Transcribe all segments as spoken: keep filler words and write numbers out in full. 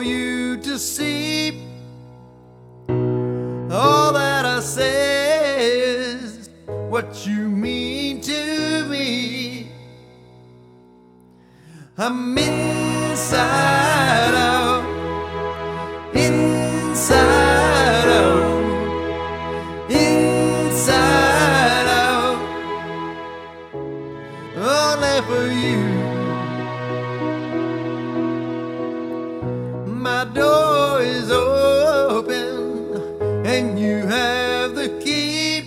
you to see. All that I say is what you mean to me. I'm inside out, inside out, inside out, only for you. My door is open and you have the key.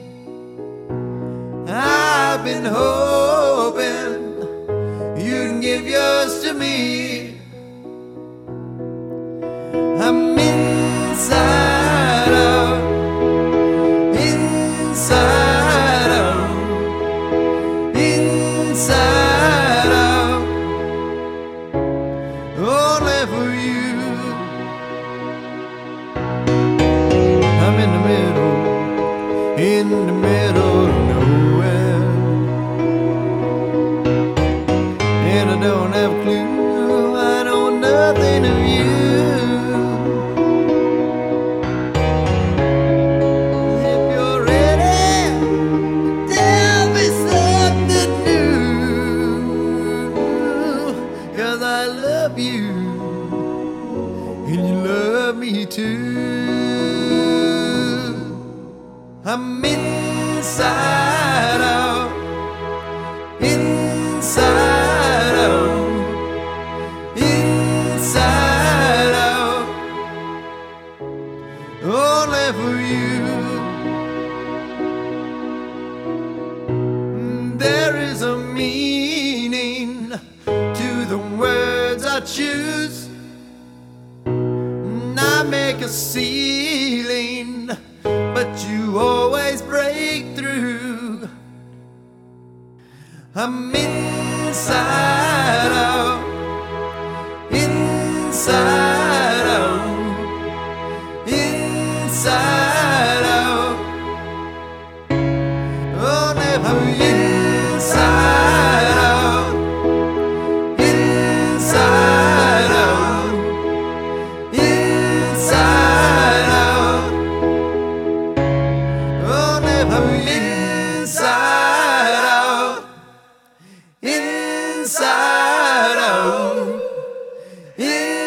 I've been hoping you'd give yours to me. I'm inside out, inside out, inside out, only for you. I'm in the middle, in the middle of nowhere, and I don't have a clue, I know nothing of you. If you're ready, tell me something new, 'cause I love you, and you love me too. I'm inside out, inside out, inside out, only for you. There is a meaning to the words I choose. I make a ceiling, but you always break through. I'm inside out, inside out, inside out, only for you. Inside out, inside out, inside out, only for you. Inside out, inside out,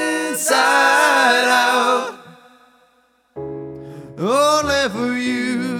inside out, only for you.